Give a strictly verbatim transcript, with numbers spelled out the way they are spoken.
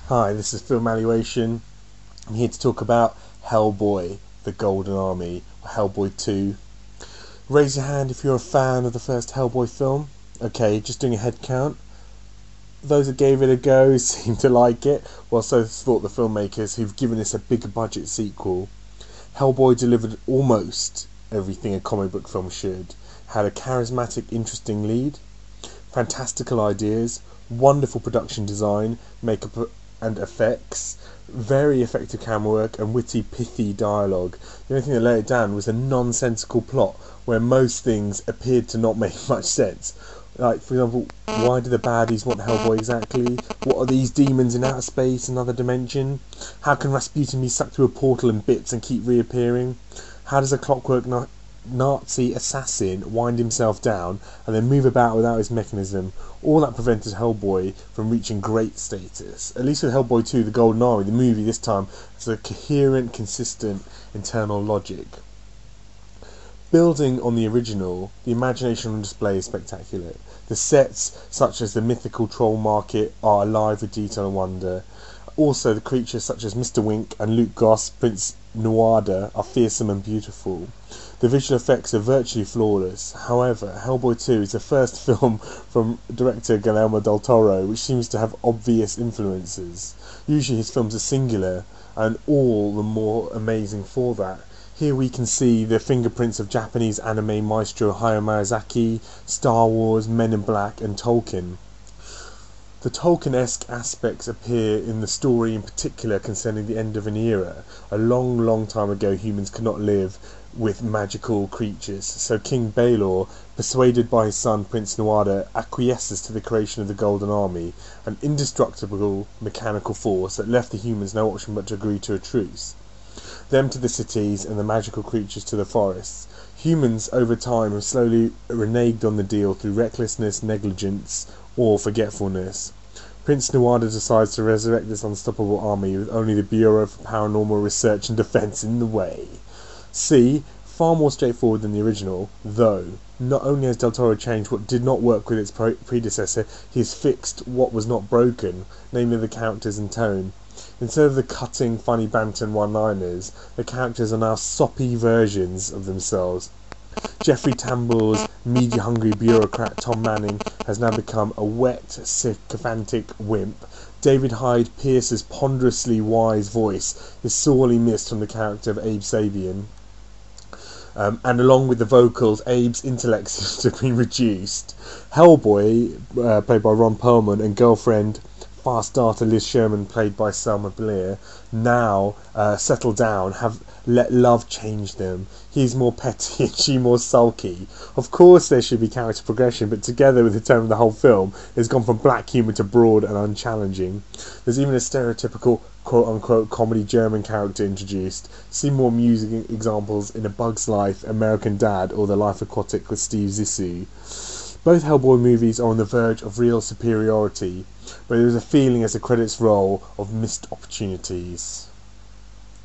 Hi, this is Film Valuation. I'm here to talk about Hellboy, The Golden Army, or Hellboy two. Raise your hand if you're a fan of the first Hellboy film. Okay, just doing a head count. Those that gave it a go seem to like it, whilst those thought the filmmakers who've given this a bigger budget sequel. Hellboy delivered almost everything a comic book film should. Had a charismatic, interesting lead, fantastical ideas, wonderful production design, makeup and effects, very effective camera work, and witty, pithy dialogue. The only thing that let it down was a nonsensical plot where most things appeared to not make much sense. Like, for example, why do the baddies want Hellboy exactly? What are these demons in outer space, another dimension? How can Rasputin be sucked through a portal in bits and keep reappearing? How does a clockwork na- Nazi assassin wind himself down and then move about without his mechanism? All that prevented Hellboy from reaching great status. At least with Hellboy two, The Golden Army, the movie this time has a coherent, consistent internal logic. Building on the original, the imagination on display is spectacular. The sets, such as the mythical troll market, are alive with detail and wonder. Also, the creatures such as Mister Wink and Luke Goss, Prince Nuada, are fearsome and beautiful. The visual effects are virtually flawless. However, Hellboy two is the first film from director Guillermo del Toro which seems to have obvious influences. Usually his films are singular, and all the more amazing for that. Here we can see the fingerprints of Japanese anime maestro Hayao Miyazaki, Star Wars, Men in Black, and Tolkien. The Tolkien-esque aspects appear in the story, in particular concerning the end of an era. A long, long time ago, humans could not live with magical creatures, so King Baelor, persuaded by his son Prince Nuada, acquiesces to the creation of the Golden Army, an indestructible mechanical force that left the humans no option but to agree to a truce. Them to the cities and the magical creatures to the forests. Humans, over time, have slowly reneged on the deal through recklessness, negligence, or forgetfulness. Prince Nuada decides to resurrect this unstoppable army with only the Bureau for Paranormal Research and Defense in the way. See, far more straightforward than the original, though. Not only has Del Toro changed what did not work with its pre- predecessor, he has fixed what was not broken, namely the characters and tone. Instead of the cutting, funny banter and one-liners, the characters are now soppy versions of themselves. Jeffrey Tambor's media-hungry bureaucrat Tom Manning has now become a wet, sycophantic wimp. David Hyde Pierce's ponderously wise voice is sorely missed from the character of Abe Sapien. Um, and along with the vocals, Abe's intellect seems to have been reduced. Hellboy, uh, played by Ron Perlman, and girlfriend fast starter Liz Sherman, played by Selma Blair, now uh, settle down, have let love change them. He's more petty and she more sulky. Of course there should be character progression, but together with the tone of the whole film, it's gone from black humour to broad and unchallenging. There's even a stereotypical quote-unquote comedy German character introduced. See more music examples in A Bug's Life, American Dad, or The Life Aquatic with Steve Zissou. Both Hellboy movies are on the verge of real superiority, but there is a feeling as the credits roll of missed opportunities.